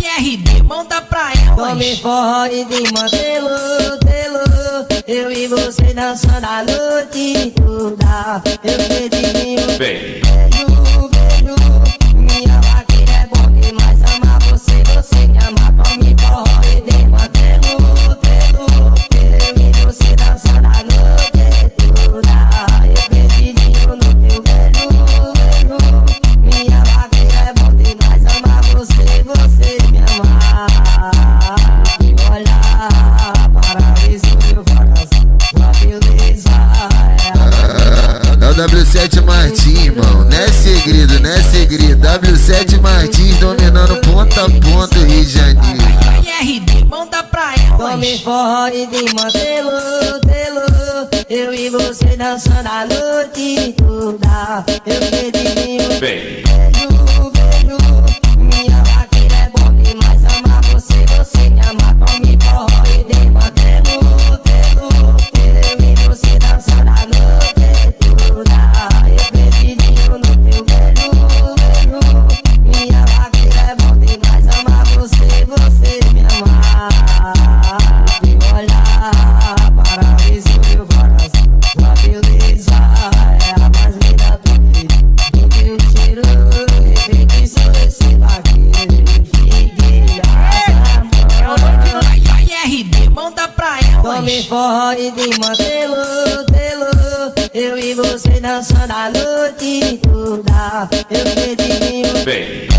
RB, manda pra elas. Tome forró e de mantelo, telo. Eu e você dançando a noite toda. Eu pedi beijo, beijo. Minha vaqueira é bom demais, amar você, você me ama. Tome forró e de mantelo, telo. Eu e você dançando a noite toda. Eu pedi no teu beijo, beijo. Minha vaqueira é bom demais, amar você, você me ama. E olhar para ver se o meu coração, sua beleza é o W7 Martins, mano, não é segredo, não é segredo. W7 Martins dominando ponta a ponta o Rio de Janeiro. RB, manda pra elas. Tome forró e de mantelo, telo. Eu e você dançando a noite toda. Eu pedi beijo, beijo. Minha vaqueira é bom demais, amar você, você me ama. Tome forró e de mantelo, telo. Eu e você dançando a noite toda. Eu pedi no teu beijo, beijo. Minha vaqueira é bom demais, amar você, você me ama. E olhar para ver se o meu coração, sua beleza é a mais linda do mundo. O teu cheiro, repetição desse vaqueiro. Fique essa mão. RB, manda pra elas. Tome forró e de mantelo, telo. Eu e você dançando a noite toda. Eu pedi beijo,